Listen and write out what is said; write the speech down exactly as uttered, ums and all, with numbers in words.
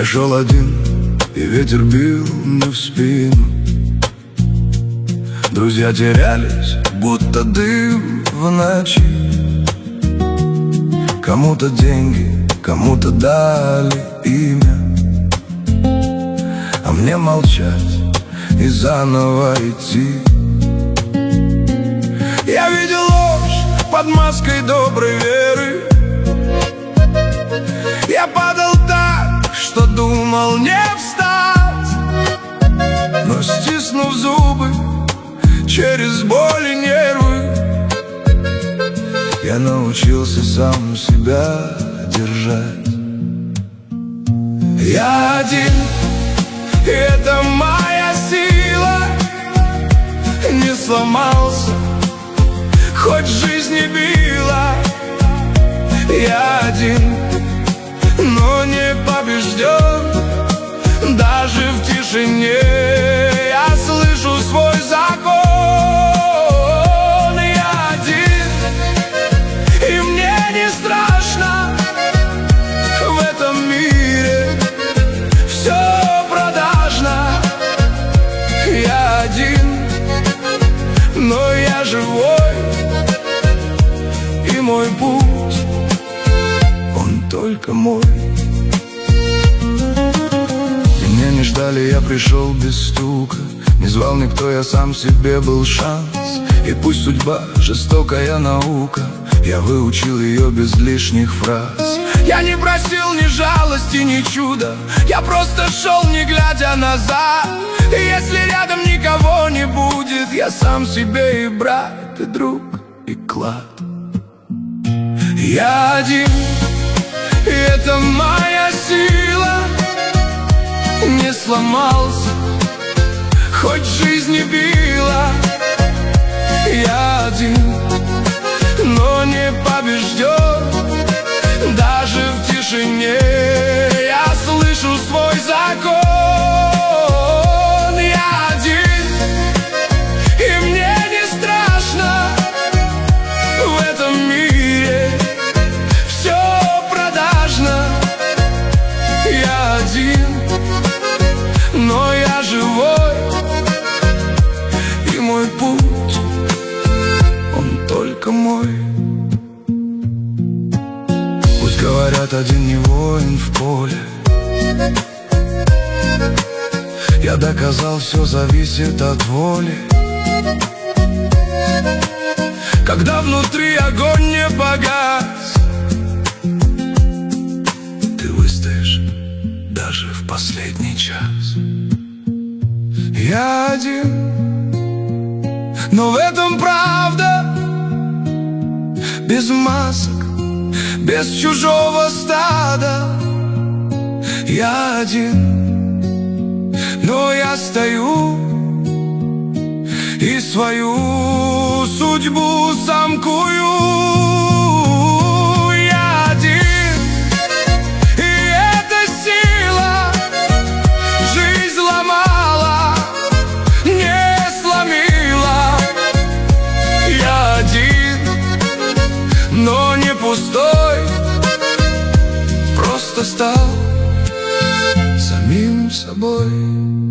шел один, и ветер бил мне в спину. Друзья терялись, будто дым в ночи. Кому-то деньги, кому-то дали имя, а мне молчать и заново идти. Я видел ложь под маской доброй веры. Я падал так, что думал не встать, но стиснув зубы через боль и нервы, я научился сам себя держать. Я один, и это моя сила. Не сломался, хоть жизнь не била. Я один, но не побежден. Даже в тишине я слышу свой закон. Я один, и мне не страшно. В этом мире все продажно. Я один, но я живой, и мой путь, он только мой. Меня не ждали, я пришел без стука. Не звал никто, я сам себе был шанс. И пусть судьба жестокая наука, я выучил ее без лишних фраз. Я не просил ни жалости, ни чуда. Я просто шел, не глядя назад. И если рядом никого не будет, я сам себе и брат, и друг, и клад. Я один, и это моя сила. Не сломался, хоть жизнь не била. Я один, но не побежден. Даже в тишине я слышу свой закон. Я один, и мне не страшно. В этом мире все продажно. Я один, но я живой, и мой путь, он только мой. Пусть говорят, один не воин в поле. Я доказал, все зависит от воли. Когда внутри огонь не погас, ты выстоишь даже в последний час. Я один, но в этом правда. Без масок, без чужого стада. Я один, но я стою и свою судьбу сам кую. Я один, и эта сила жизнь ломала, не сломила. Я один, но не пустой, просто стал самим собой.